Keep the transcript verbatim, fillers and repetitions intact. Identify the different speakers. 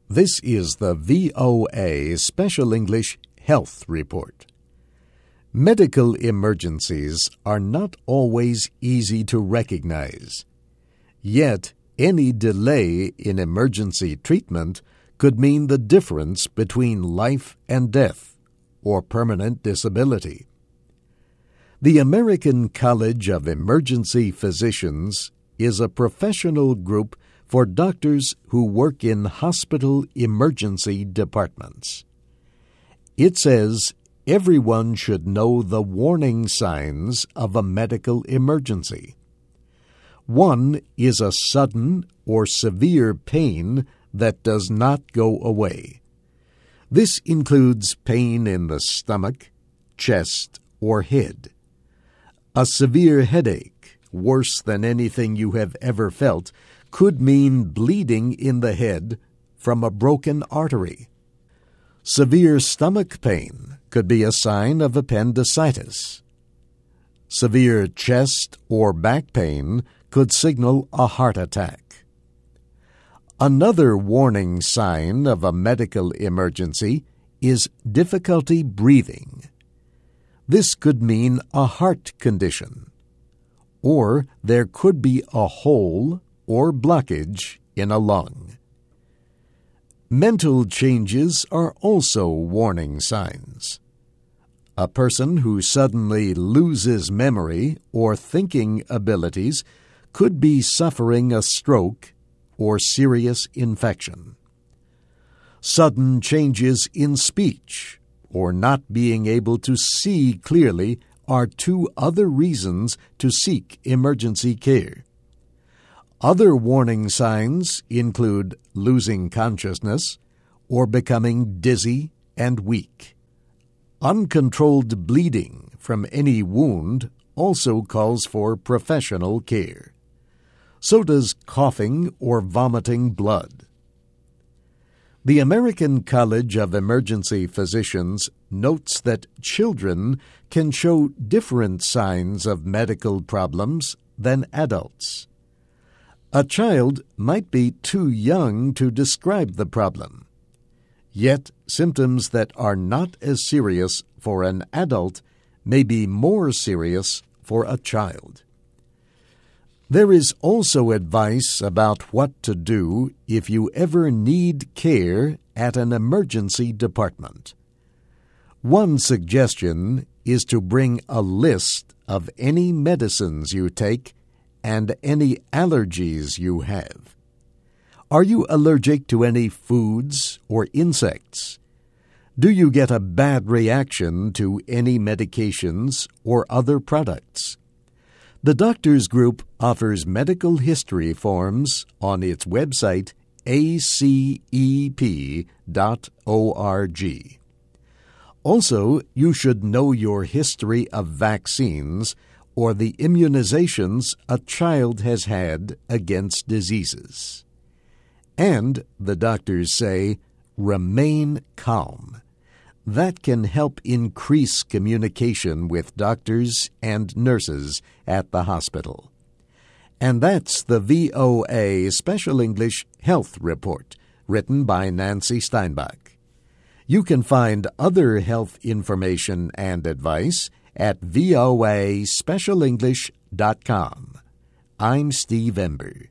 Speaker 1: This is the V O A Special English Health Report. Medical emergencies are not always easy to recognize. Yet, any delay in emergency treatment could mean the difference between life and death or permanent disability. The American College of Emergency Physicians is a professional group for doctors who work in hospital emergency departments. It says everyone should know the warning signs of a medical emergency. One is a sudden or severe pain that does not go away. This includes pain in the stomach, chest, or head. A severe headache, worse than anything you have ever felt, could mean bleeding in the head from a broken artery. Severe stomach pain could be a sign of appendicitis. Severe chest or back pain could signal a heart attack. Another warning sign of a medical emergency is difficulty breathing. This could mean a heart condition, or there could be a hole or blockage in a lung. Mental changes are also warning signs. A person who suddenly loses memory or thinking abilities could be suffering a stroke or serious infection. Sudden changes in speech or not being able to see clearly are two other reasons to seek emergency care. Other warning signs include losing consciousness or becoming dizzy and weak. Uncontrolled bleeding from any wound also calls for professional care. So does coughing or vomiting blood. The American College of Emergency Physicians notes that children can show different signs of medical problems than adults. A child might be too young to describe the problem. Yet, symptoms that are not as serious for an adult may be more serious for a child. There is also advice about what to do if you ever need care at an emergency department. One suggestion is to bring a list of any medicines you take and any allergies you have. Are you allergic to any foods or insects? Do you get a bad reaction to any medications or other products? The Doctors Group offers medical history forms on its website A C E P dot org. Also, you should know your history of vaccines or the immunizations a child has had against diseases. And, the doctors say, remain calm. That can help increase communication with doctors and nurses at the hospital. And that's the V O A Special English Health Report, written by Nancy Steinbach. You can find other health information and advice at V O A special english dot com. I'm Steve Ember.